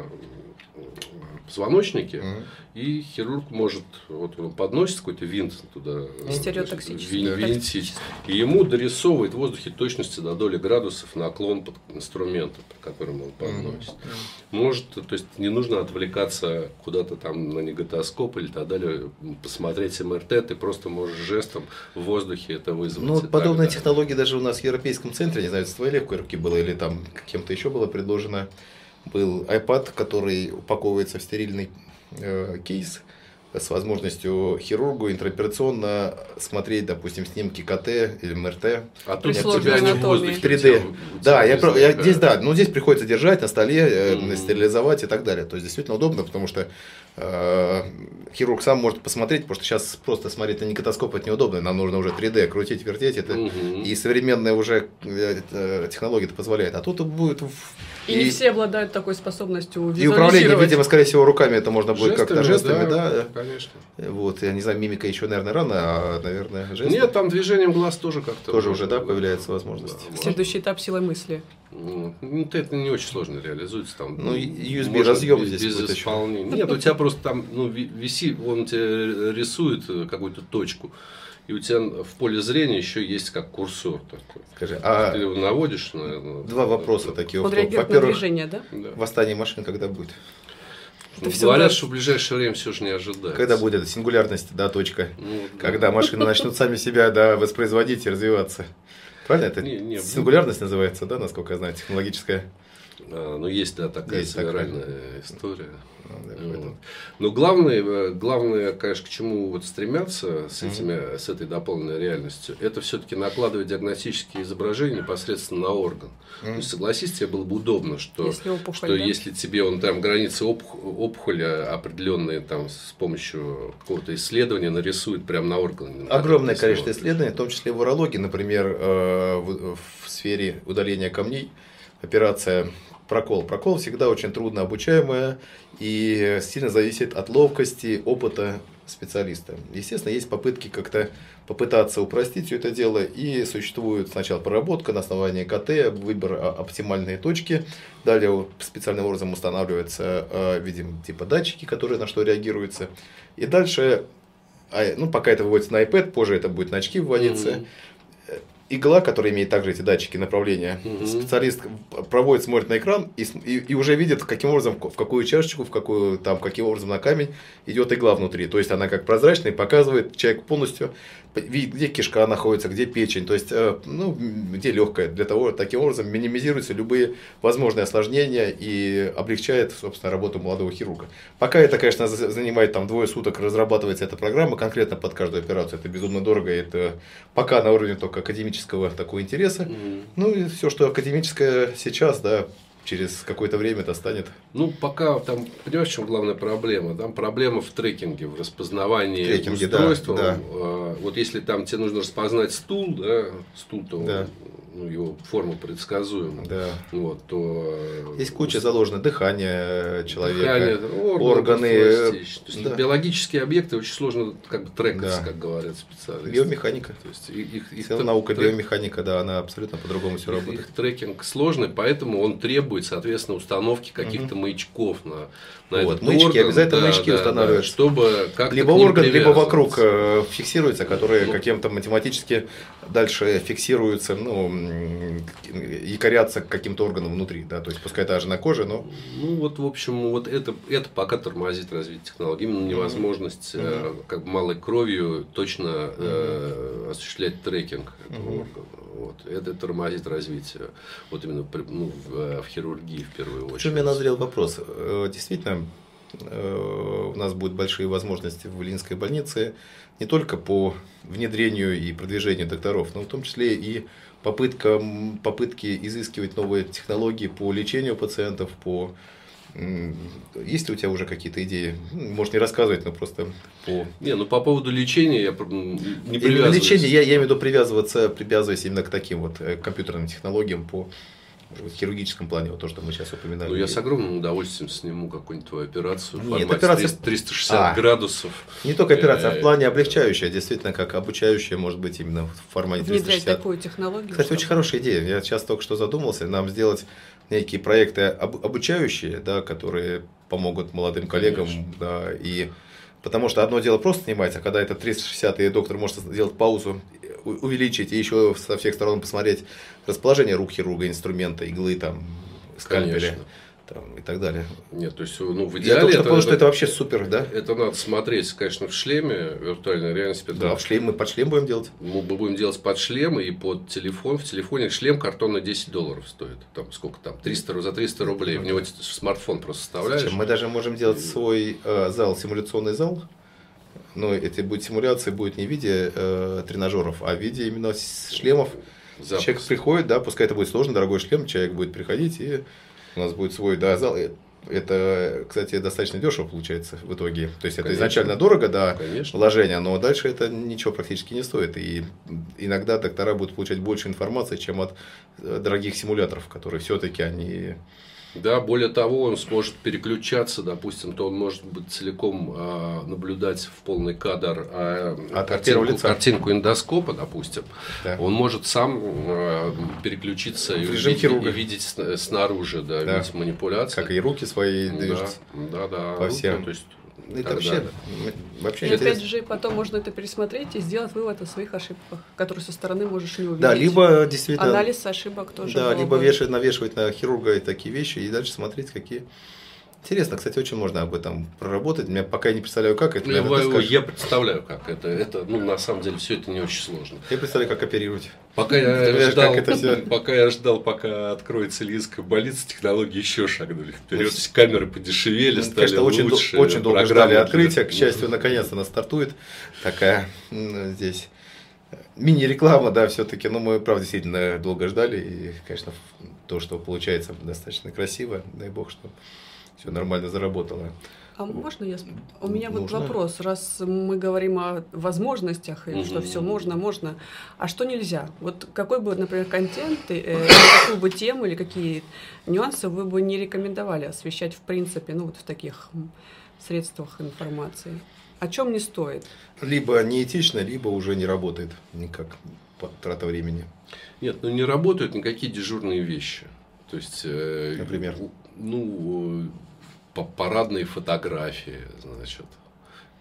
[SPEAKER 2] позвоночнике, и хирург может, вот он подносит какой-то винт туда,
[SPEAKER 3] Стереотоксический.
[SPEAKER 2] винтить, и ему дорисовывает в воздухе точности до доли градусов наклон под инструмента, по которому он подносит. Может, то есть не нужно отвлекаться куда-то там на неготоскоп или так далее, посмотреть МРТ, ты просто можешь жестом в воздухе это вызвать.
[SPEAKER 1] Ну, вот подобные технологии даже у нас в Европейском центре, не знаю, с твоей легкой руки было или там кем-то еще было предложено. Был iPad, который упаковывается в стерильный кейс с возможностью хирургу интероперационно смотреть, допустим, снимки КТ или МРТ.
[SPEAKER 2] А тут
[SPEAKER 3] При
[SPEAKER 2] у тебя не в
[SPEAKER 3] сложной
[SPEAKER 2] воздухе.
[SPEAKER 1] 3D. Да, я здесь, да, но здесь приходится держать на столе,
[SPEAKER 2] Мгм.
[SPEAKER 1] стерилизовать и так далее. То есть действительно удобно, потому что хирург сам может посмотреть, потому что сейчас просто смотреть на неготоскоп это неудобно, нам нужно уже 3D крутить, вертеть, это
[SPEAKER 2] Мгм.
[SPEAKER 1] и современная уже технология это позволяет. А тут будет
[SPEAKER 3] И не все обладают такой способностью
[SPEAKER 1] и
[SPEAKER 3] визуализировать.
[SPEAKER 1] управление, видимо, скорее всего, руками это можно будет как-то жестами, да.
[SPEAKER 2] Конечно.
[SPEAKER 1] Вот, я не знаю, мимика еще, наверное, рано, а, наверное, жесты.
[SPEAKER 2] Нет, там движением глаз тоже как-то.
[SPEAKER 1] Тоже уже, да, появляется возможность.
[SPEAKER 2] Да,
[SPEAKER 3] Следующий этап силы мысли.
[SPEAKER 2] ну, это не очень сложно реализуется. Там,
[SPEAKER 1] Ну, USB
[SPEAKER 2] можно
[SPEAKER 1] разъем
[SPEAKER 2] без-
[SPEAKER 1] здесь
[SPEAKER 2] без
[SPEAKER 1] будет еще.
[SPEAKER 2] исполнения. Нет, у тебя просто там висит, он тебе рисует какую-то точку. И у тебя в поле зрения еще есть как курсор такой.
[SPEAKER 1] Скажи,
[SPEAKER 2] Ты его наводишь, наверное.
[SPEAKER 1] два вопроса таких.
[SPEAKER 3] Он реагирует на
[SPEAKER 1] Во-первых,
[SPEAKER 3] движение, да?
[SPEAKER 2] Да.
[SPEAKER 1] восстание машин когда будет?
[SPEAKER 2] Ну,
[SPEAKER 3] всё
[SPEAKER 2] говорят,
[SPEAKER 3] да.
[SPEAKER 2] что в ближайшее время все же не ожидается.
[SPEAKER 1] Когда будет эта сингулярность, да, точка?
[SPEAKER 2] Ну, да.
[SPEAKER 1] Когда машины начнут сами себя, да, воспроизводить и развиваться. Правильно? Это
[SPEAKER 2] Не,
[SPEAKER 1] сингулярность называется, да, насколько я знаю, технологическая.
[SPEAKER 2] Ну, есть, да, такая
[SPEAKER 1] Есть такая.
[SPEAKER 2] федеральная история.
[SPEAKER 1] Да,
[SPEAKER 2] Вот. Но главное, конечно, к чему вот стремятся с этой дополненной реальностью, это все-таки накладывать диагностические изображения непосредственно на орган. То есть, согласись, тебе было бы удобно, что
[SPEAKER 3] Если опухоль,
[SPEAKER 2] что
[SPEAKER 3] да?
[SPEAKER 2] если тебе он там границы опухоли опреdenные там с помощью какого-то исследования нарисует прямо на органе.
[SPEAKER 1] Огромное
[SPEAKER 2] Ты
[SPEAKER 1] количество
[SPEAKER 2] смотришь.
[SPEAKER 1] исследований, в том числе в урологии, например, в сфере удаления камней, операция прокол. Прокол всегда очень трудно обучаемая и сильно зависит от ловкости, опыта специалиста. Естественно, есть попытки как-то попытаться упростить все это дело, и существует сначала проработка на основании КТ, выбор оптимальной точки, далее специальным образом устанавливаются, видим, типа датчики, которые на что реагируются, и дальше ну, пока это выводится на iPad, позже это будет на очки вводиться. Игла, которая имеет также эти датчики направления, специалист проводит, смотрит на экран и уже видит, каким образом, в какую чашечку, каким образом на камень идет игла внутри. То есть она как прозрачная, показывает человек полностью, видит, где кишка находится, где печень, то есть, ну, где легкая. Таким образом минимизируются любые возможные осложнения и облегчает, собственно, работу молодого хирурга. Пока это, конечно, занимает там 2 суток, разрабатывается эта программа конкретно под каждую операцию. Это безумно дорого, это пока на уровне только академического такого интереса. Ну и все, что академическое сейчас, да, через какое-то время это станет.
[SPEAKER 2] Ну, пока там, понимаешь, в чем главная проблема? Там проблема в трекинге, в распознавании устройства.
[SPEAKER 1] Да.
[SPEAKER 2] Вот если там тебе нужно распознать стул, да, стул-то
[SPEAKER 1] да.
[SPEAKER 2] Ну, его форма предсказуема.
[SPEAKER 1] Да.
[SPEAKER 2] Вот, то...
[SPEAKER 1] Есть куча заложено дыхание человека,
[SPEAKER 2] дыхание, органы.
[SPEAKER 1] Да.
[SPEAKER 2] То есть, биологические объекты очень сложно как бы трекаться, как говорят специалисты.
[SPEAKER 1] Биомеханика.
[SPEAKER 2] То есть, их
[SPEAKER 1] наука биомеханика, да, она абсолютно по-другому все работает.
[SPEAKER 2] Их трекинг сложный, поэтому он требует, соответственно, установки каких-то маячков на этот
[SPEAKER 1] маячки,
[SPEAKER 2] орган.
[SPEAKER 1] обязательно маячки устанавливаются.
[SPEAKER 2] Чтобы как-то
[SPEAKER 1] либо орган, либо вокруг фиксируется, которые каким-то математически дальше фиксируются, ну, якорятся к каким-то органам внутри, да, то есть пускай даже на коже, но...
[SPEAKER 2] Ну вот, в общем, вот это пока тормозит развитие технологий, именно невозможность как бы малой кровью точно осуществлять трекинг этого органа. Вот. Это тормозит развитие вот именно в хирургии в первую очередь.
[SPEAKER 1] Почему у меня назрел вопрос? Действительно, у нас будут большие возможности в Ильинской больнице не только по внедрению и продвижению докторов, но в том числе и попытки изыскивать новые технологии по лечению пациентов, Есть ли у тебя уже какие-то идеи? Может, не рассказывать, но просто по...
[SPEAKER 2] по поводу лечения я не привязываюсь.
[SPEAKER 1] Лечение, я имею в виду привязываясь именно к таким вот компьютерным технологиям по хирургическом плане, вот то, что мы сейчас упоминали.
[SPEAKER 2] Ну, я с огромным удовольствием сниму какую-нибудь твою операцию в формате
[SPEAKER 1] операция...
[SPEAKER 2] 360 градусов.
[SPEAKER 1] Не только операция, а в плане облегчающая, действительно, как обучающая, может быть, именно в формате 360.
[SPEAKER 3] Внедрять такую технологию.
[SPEAKER 1] Кстати, очень хорошая идея. Я сейчас только что задумался, нам сделать некие проекты обучающие, да, которые помогут молодым коллегам. Да, и... Потому что одно дело просто снимать, а когда это 360, и доктор может сделать паузу, увеличить и еще со всех сторон посмотреть расположение рук хирурга, инструмента, иглы, там, скальпеля там, и так далее.
[SPEAKER 2] Нет, то есть, в идеале...
[SPEAKER 1] Я потому что это вообще супер, да?
[SPEAKER 2] Это надо смотреть, конечно, в шлеме виртуальной реальности.
[SPEAKER 1] Да, в шлем, мы под шлем будем делать.
[SPEAKER 2] Мы будем делать под шлем и под телефон. В телефоне шлем картонный $10 стоит. Там сколько там? За 300 рублей. В него смартфон просто вставляешь.
[SPEAKER 1] Зачем? Мы даже можем делать свой зал, симуляционный зал. Но это будет симуляция, будет не в виде тренажеров, а в виде именно шлемов. Человек приходит, да, пускай это будет сложно, дорогой шлем, человек будет приходить, и у нас будет свой зал. Это, кстати, достаточно дешево получается в итоге. То есть, это изначально дорого, да, вложение, но дальше это ничего практически не стоит. И иногда доктора будут получать больше информации, чем от дорогих симуляторов, которые все-таки они...
[SPEAKER 2] Да, более того, он сможет переключаться, допустим, то он может быть целиком наблюдать в полный кадр картинку эндоскопа, допустим. Да. Он может сам переключиться и видеть снаружи, видеть манипуляции.
[SPEAKER 1] Как и руки свои движутся.
[SPEAKER 2] Да.
[SPEAKER 1] По всем.
[SPEAKER 2] То есть,
[SPEAKER 1] это вообще
[SPEAKER 3] и опять же, потом можно это пересмотреть и сделать вывод о своих ошибках, которые со стороны можешь не увидеть.
[SPEAKER 1] Да, либо действительно...
[SPEAKER 3] Анализ ошибок тоже.
[SPEAKER 1] Да, либо навешивать на хирурга такие вещи и дальше смотреть, какие... Интересно, кстати, очень можно об этом проработать. Я пока не представляю, как это.
[SPEAKER 2] Я представляю, как это. Это, на самом деле, все это не очень сложно.
[SPEAKER 1] Я представляю, как оперировать.
[SPEAKER 2] Пока я ждал, пока откроется Ильинская больница, технологии еще шагнули вперед. Камеры подешевели, стали лучше.
[SPEAKER 1] Очень долго ждали открытия. К счастью, наконец-то она стартует. Такая здесь мини-реклама, да, все-таки. Но мы, правда, действительно долго ждали. И, конечно, то, что получается, достаточно красиво. Дай бог, что все нормально заработало.
[SPEAKER 3] А можно у меня вот вопрос, раз мы говорим о возможностях, и что все можно, а что нельзя? Вот какой бы, например, контент, какую бы тему или какие нюансы вы бы не рекомендовали освещать в принципе, в таких средствах информации? О чем не стоит?
[SPEAKER 1] Либо неэтично, либо уже не работает никак, трата времени.
[SPEAKER 2] Нет, не работают никакие дежурные вещи. То есть,
[SPEAKER 1] например?
[SPEAKER 2] Парадные фотографии, значит,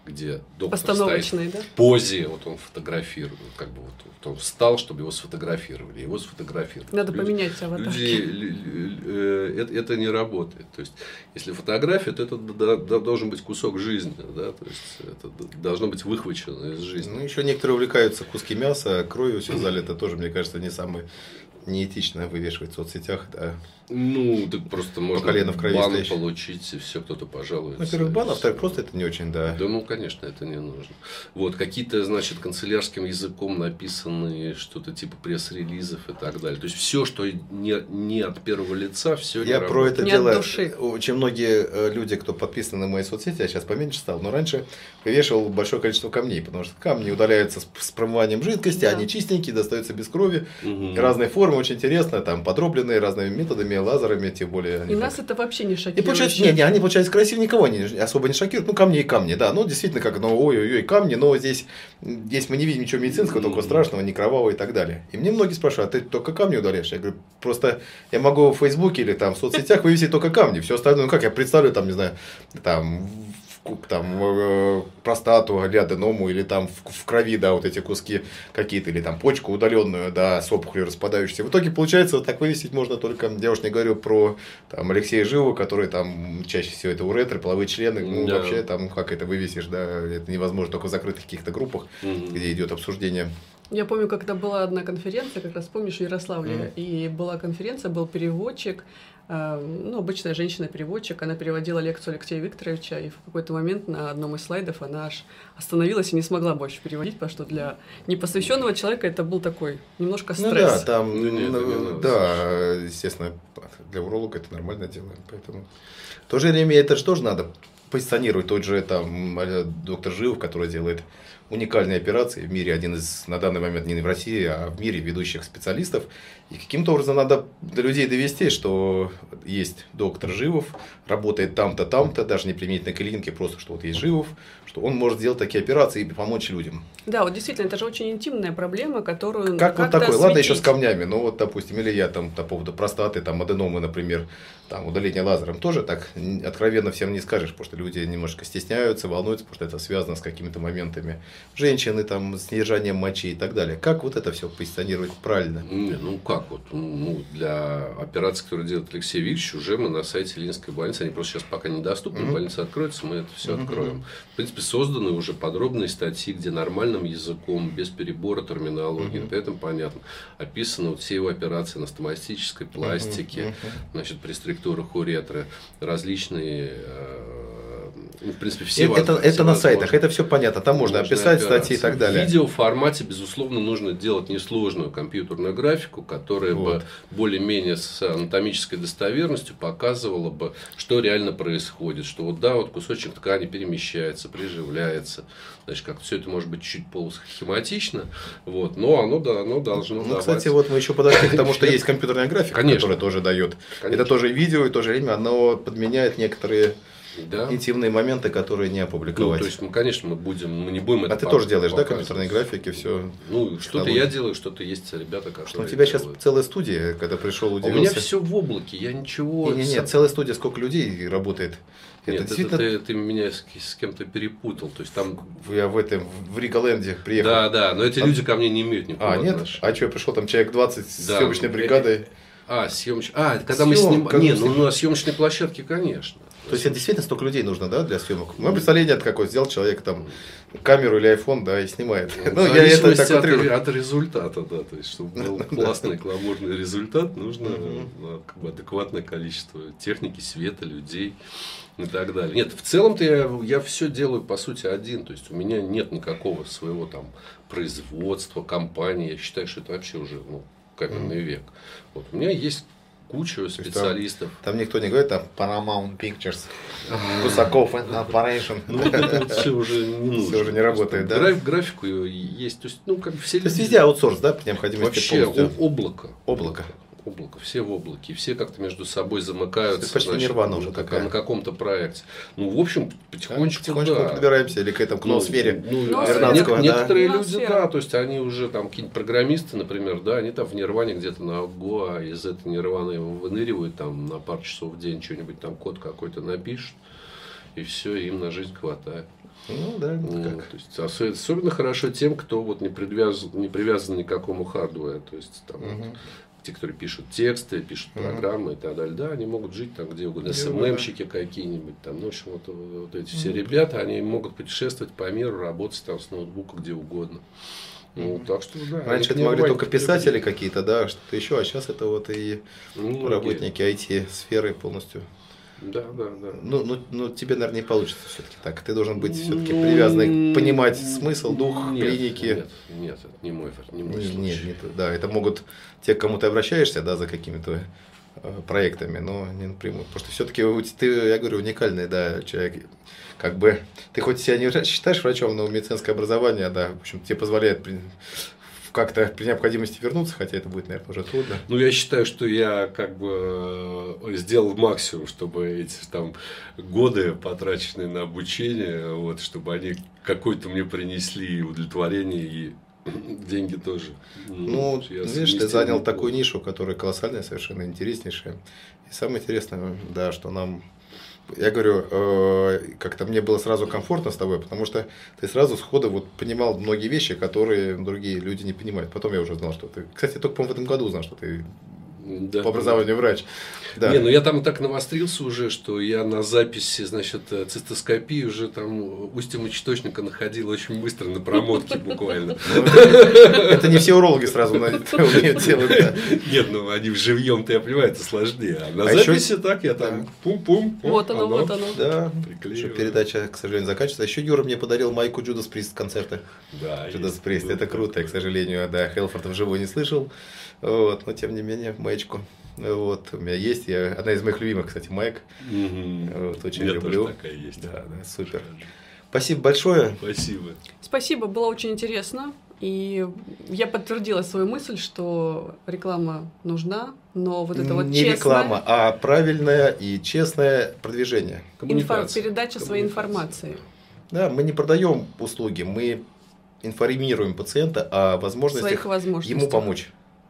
[SPEAKER 2] где доктор стоит
[SPEAKER 3] Постановочный, да?
[SPEAKER 2] в позе, вот он фотографирует, как бы вот он встал, чтобы его сфотографировали, его сфотографировали.
[SPEAKER 3] Надо поменять аватарки.
[SPEAKER 2] Это не работает. То есть, если фотография, то это должен быть кусок жизни, да, то есть это должно быть выхвачено из жизни.
[SPEAKER 1] Ну, еще некоторые увлекаются куски мяса, кровью все залито, тоже, мне кажется, не самое неэтично вывешивать в соцсетях, да.
[SPEAKER 2] Ну, так просто можно
[SPEAKER 1] колено в крови
[SPEAKER 2] бан
[SPEAKER 1] стоящий.
[SPEAKER 2] получить, и все, кто-то пожалуется.
[SPEAKER 1] Во-первых, бан, а во-вторых, просто это не очень, да.
[SPEAKER 2] Да, ну, конечно, это не нужно. Вот, какие-то, значит, канцелярским языком написанные что-то типа пресс-релизов и так далее. То есть, все, что не от первого лица, все не
[SPEAKER 1] Я про
[SPEAKER 2] работает.
[SPEAKER 1] это
[SPEAKER 3] Не
[SPEAKER 1] дело.
[SPEAKER 3] от души.
[SPEAKER 1] Очень многие люди, кто подписаны на мои соцсети, я сейчас поменьше стал, но раньше вывешивал большое количество камней, потому что камни удаляются с промыванием жидкости,
[SPEAKER 3] Да.
[SPEAKER 1] они чистенькие, достаются без крови,
[SPEAKER 2] Мгм.
[SPEAKER 1] разные формы, очень интересно, там подробленные разными методами, лазерами, тем более.
[SPEAKER 3] И нас это вообще не
[SPEAKER 1] И
[SPEAKER 3] шокирует.
[SPEAKER 1] получается, они, получается, красиво никого особо не шокируют. Ну, камни и камни, да. Ну, действительно, как, ну, ой-ой-ой, камни, но здесь мы не видим ничего медицинского, только страшного, не кровавого и так далее. И мне многие спрашивают, а ты только камни удаляешь? Я говорю, просто я могу в Фейсбуке или там в соцсетях вывесить только камни. Все остальное, ну, как я представлю, там, не знаю, там простату, аденому или там в крови, да, вот эти куски какие-то, или там почку удаленную, да, с опухолью распадающейся. В итоге, получается, вот так вывесить можно только, я уж не говорю про там, Алексея Живого, который там чаще всего это уретры, половые члены, ну,
[SPEAKER 2] Да.
[SPEAKER 1] вообще там, как это вывесишь, да, это невозможно только в закрытых каких-то группах,
[SPEAKER 2] Мгм.
[SPEAKER 1] где идет обсуждение.
[SPEAKER 3] Я помню, когда была одна конференция, как раз помнишь, в Ярославле, и была конференция, был переводчик, ну, обычная женщина-переводчик, она переводила лекцию Алексея Викторовича, и в какой-то момент на одном из слайдов она аж остановилась и не смогла больше переводить, потому что для непосвященного человека это был такой немножко
[SPEAKER 1] Ну
[SPEAKER 3] стресс.
[SPEAKER 1] да, там,
[SPEAKER 2] Ну, нет, это не надо
[SPEAKER 1] да, естественно, для уролога это нормальное дело, поэтому в то же время это же тоже надо позиционировать. Тот же там доктор Живов, который делает уникальные операции в мире, один из, на данный момент не в России, а в мире ведущих специалистов. И каким-то образом надо до людей довести, что есть доктор Живов, работает там-то, даже не применительно к клинике, просто что вот есть Живов, что он может сделать такие операции и помочь людям.
[SPEAKER 3] Да, вот действительно, это же очень интимная проблема, которую
[SPEAKER 1] Как вот
[SPEAKER 3] как-то
[SPEAKER 1] такой, ладно, еще с
[SPEAKER 3] осветить.
[SPEAKER 1] камнями, ну вот, допустим, или я там по поводу простаты, там, аденомы, например, там, удаление лазером, тоже так откровенно всем не скажешь, потому что люди немножко стесняются, волнуются, потому что это связано с какими-то моментами. Женщины, там, с недержанием мочи и так далее. Как вот это все позиционировать правильно?
[SPEAKER 2] Не, ну как вот, ну, для операций, которые делает Алексей Викторович, уже мы на сайте Ленинской больницы, они просто сейчас пока недоступны, больница откроется, мы это все откроем. В принципе, созданы уже подробные статьи, где нормальным языком, без перебора терминологии, поэтому понятно, описаны вот все его операции на стоматической пластике, значит, при структурах уретры, различные, ну, в принципе, все
[SPEAKER 1] Это на сайтах, это все понятно, там можно описать статьи и так далее.
[SPEAKER 2] В видеоформате, безусловно, нужно делать несложную компьютерную графику, которая бы более-менее с анатомической достоверностью показывала бы, что реально происходит. Что вот да, вот кусочек ткани перемещается, приживляется. Значит, как все это может быть чуть полусхематично, вот, но оно должно
[SPEAKER 1] Ну,
[SPEAKER 2] давать.
[SPEAKER 1] кстати, вот мы еще подошли к тому, что есть компьютерная графика,
[SPEAKER 2] Конечно.
[SPEAKER 1] которая тоже дает.
[SPEAKER 2] Конечно.
[SPEAKER 1] Это тоже видео, и в то же время оно подменяет некоторые
[SPEAKER 2] Да.
[SPEAKER 1] интимные моменты, которые не
[SPEAKER 2] Ну,
[SPEAKER 1] опубликовать.
[SPEAKER 2] то есть, конечно, мы не будем это
[SPEAKER 1] А ты тоже делаешь, да,
[SPEAKER 2] показывать.
[SPEAKER 1] компьютерные графики, все?
[SPEAKER 2] Ну, что-то я делаю, что-то есть ребята, которые
[SPEAKER 1] Что у тебя сейчас
[SPEAKER 2] делают.
[SPEAKER 1] целая студия, когда пришел,
[SPEAKER 2] А
[SPEAKER 1] удивился.
[SPEAKER 2] у меня все в облаке, я ничего...
[SPEAKER 1] Нет, целая студия, сколько людей работает.
[SPEAKER 2] Нет,
[SPEAKER 1] Это действительно...
[SPEAKER 2] ты меня с кем-то перепутал. То есть там...
[SPEAKER 1] Я в Ригаленде приехал.
[SPEAKER 2] Да, но эти люди ко мне не имеют никакого
[SPEAKER 1] нет?
[SPEAKER 2] отношения.
[SPEAKER 1] А что, я пришел, там человек 20 с
[SPEAKER 2] Да,
[SPEAKER 1] съемочной
[SPEAKER 2] ну,
[SPEAKER 1] бригадой.
[SPEAKER 2] Когда мы снимаем...
[SPEAKER 1] Съемка,
[SPEAKER 2] Не,
[SPEAKER 1] ну,
[SPEAKER 2] ну на съемочной площадке, конечно.
[SPEAKER 1] То есть, это действительно столько людей нужно, да, для съемок? Мое представление, это какое, сделал человек там камеру или iPhone, да, и снимает.
[SPEAKER 2] В
[SPEAKER 1] Ну, я это
[SPEAKER 2] зависимости
[SPEAKER 1] так утрирую.
[SPEAKER 2] от результата, да. То есть, чтобы был классный, гламурный результат, нужно как бы адекватное количество техники, света, людей и так далее. Нет, в целом-то я все делаю, по сути, один. То есть, у меня нет никакого своего там производства, компании. Я считаю, что это вообще уже каменный век. Вот, у меня есть кучу специалистов.
[SPEAKER 1] Там никто не говорит, там Paramount Pictures, Кусаков, Operation.
[SPEAKER 2] Ну, это все уже не нужно.
[SPEAKER 1] Все уже не работает, да?
[SPEAKER 2] Графику есть. То есть, ну, как все
[SPEAKER 1] То есть, везде аутсорс, да, по необходимости
[SPEAKER 2] вообще
[SPEAKER 1] полностью?
[SPEAKER 2] облако.
[SPEAKER 1] Облако.
[SPEAKER 2] Облако, все в облаке, и все как-то между собой замыкаются.
[SPEAKER 1] Это почти нирвана уже такая.
[SPEAKER 2] На каком-то проекте. Ну, в общем, потихонечку,
[SPEAKER 1] Потихонечку
[SPEAKER 2] да.
[SPEAKER 1] подбираемся или к этому, к ноосфере
[SPEAKER 3] Вернадского,
[SPEAKER 1] да?
[SPEAKER 2] Некоторые люди,
[SPEAKER 3] Ноосфера.
[SPEAKER 2] да, то есть они уже там какие-нибудь программисты, например, да, они там в нирване где-то на Go, а из этой нирваны выныривают там на пару часов в день что-нибудь там код какой-то напишут. и все, им на жизнь хватает.
[SPEAKER 1] Ну да, как.
[SPEAKER 2] То есть, особенно хорошо тем, кто вот не привязан ни к какому хардверу. То есть там те, которые пишут тексты, пишут программы и так далее, да, они могут жить там где угодно. СММщики какие-нибудь, там, ну, в общем, вот эти все ребята, они могут путешествовать по миру, работать там с ноутбука где угодно. Ну, так что, да.
[SPEAKER 1] Раньше это могли только писатели какие-то, да, что-то еще, а сейчас это вот и работники IT-сферы полностью.
[SPEAKER 2] Да.
[SPEAKER 1] Ну, тебе, наверное, не получится все-таки так. Ты должен быть все-таки привязанный, понимать смысл, дух клиники.
[SPEAKER 2] Нет, это не мой случай.
[SPEAKER 1] Нет, да, это могут те, к кому ты обращаешься, да, за какими-то проектами, но не напрямую. Потому что все-таки ты, я говорю, уникальный, да, человек. Как бы ты хоть себя не считаешь врачом, но медицинское образование, да, в общем, тебе позволяет как-то при необходимости вернуться, хотя это будет, наверное, уже трудно.
[SPEAKER 2] Ну, я считаю, что я как бы сделал максимум, чтобы эти там годы, потраченные на обучение, вот, чтобы они какое-то мне принесли удовлетворение и деньги тоже.
[SPEAKER 1] Ну, видишь, ты занял такую нишу, которая колоссальная, совершенно интереснейшая. И самое интересное, да, что нам... Я говорю, как-то мне было сразу комфортно с тобой, потому что ты сразу сходу вот понимал многие вещи, которые другие люди не понимают. Потом я уже знал, что ты... Кстати, только, по-моему, в этом году узнал, что ты по образованию врач. Да.
[SPEAKER 2] Не, ну я там так навострился уже, что я на записи, значит, цистоскопии уже там устье мочеточника находил очень быстро на промотке буквально.
[SPEAKER 1] Это не все урологи сразу умеют делать.
[SPEAKER 2] Нет, ну они живьем-то, я понимаю, это сложнее. А на записи так я там пум-пум.
[SPEAKER 3] Вот оно.
[SPEAKER 1] Да, передача, к сожалению, заканчивается. Еще Юра мне подарил майку Judas Priest концерта.
[SPEAKER 2] Да.
[SPEAKER 1] Judas Priest, это круто, я, к сожалению, да, Хелфорда вживую не слышал. Вот, но тем не менее, маечку. Вот, у меня есть, одна из моих любимых, кстати, маек. Вот, очень люблю.
[SPEAKER 2] Тоже такая есть.
[SPEAKER 1] Да, супер. Спасибо большое.
[SPEAKER 3] Спасибо, было очень интересно. И я подтвердила свою мысль, что реклама нужна, но вот это вот
[SPEAKER 1] не
[SPEAKER 3] честное...
[SPEAKER 1] реклама, а правильное и честное продвижение.
[SPEAKER 3] Передача своей информации.
[SPEAKER 1] Да, мы не продаем услуги, мы информируем пациента о возможностях ему помочь.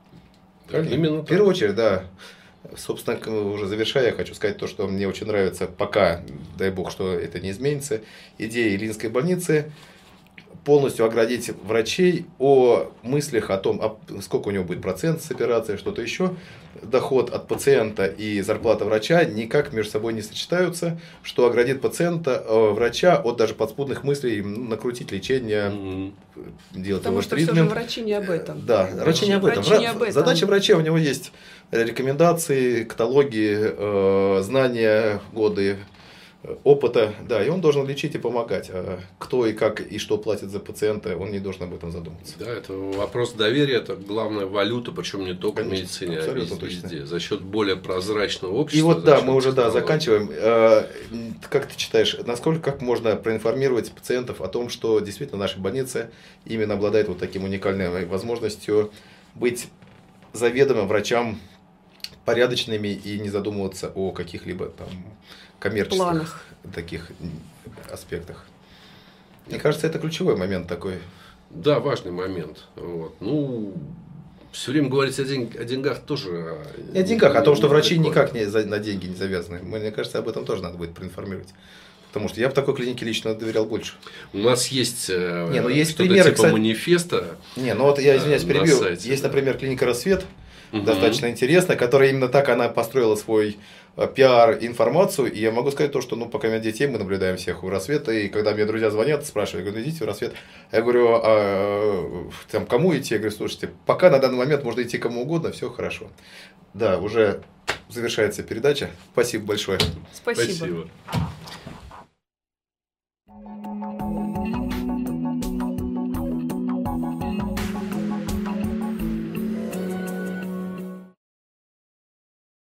[SPEAKER 2] Именно
[SPEAKER 1] в первую очередь, да. Собственно, уже завершая, я хочу сказать то, что мне очень нравится, пока, дай бог, что это не изменится, идея Ильинской больницы полностью оградить врачей о мыслях о том, сколько у него будет процент с операции, что-то еще. Доход от пациента и зарплата врача никак между собой не сочетаются, что оградит пациента, врача от даже подспудных мыслей накрутить лечение, делать
[SPEAKER 3] потому
[SPEAKER 1] его
[SPEAKER 3] что
[SPEAKER 1] тритмент.
[SPEAKER 3] все же врачи не об этом.
[SPEAKER 1] Да, врачи не об этом. Задача врача, у него есть рекомендации, каталоги, знания, годы опыта, да, и он должен лечить и помогать. А кто и как и что платит за пациента, он не должен об этом задумываться.
[SPEAKER 2] Да, это вопрос доверия, это главная валюта, причем не только в медицине, а везде. За счет более прозрачного общества.
[SPEAKER 1] И вот да, мы уже заканчиваем. Как ты считаешь, как можно проинформировать пациентов о том, что действительно наша больница именно обладает вот таким уникальной возможностью быть заведомо врачам порядочными и не задумываться о каких-либо там коммерческих
[SPEAKER 3] планах,
[SPEAKER 1] таких аспектах. Мне кажется, это ключевой момент такой.
[SPEAKER 2] Да, важный момент. Вот. Ну, все время говорить о деньгах тоже.
[SPEAKER 1] Не о деньгах, о том, что врачи никак на деньги не завязаны. Мне кажется, об этом тоже надо будет проинформировать. Потому что я в такой клинике лично доверял больше.
[SPEAKER 2] У нас есть,
[SPEAKER 1] есть
[SPEAKER 2] примеры, типа манифеста.
[SPEAKER 1] Вот я извиняюсь, перебью.
[SPEAKER 2] Сайте,
[SPEAKER 1] есть, например, клиника «Рассвет», достаточно интересная, которая именно так она построила свой пиар, информацию, и я могу сказать то, что, по крайней мере, детей мы наблюдаем всех у «Рассвета», и когда мне друзья звонят, спрашивают, я говорю, идите в «Рассвет», я говорю, кому идти? Я говорю, слушайте, пока на данный момент можно идти кому угодно, все хорошо. Да, уже завершается передача. Спасибо большое.
[SPEAKER 3] Спасибо.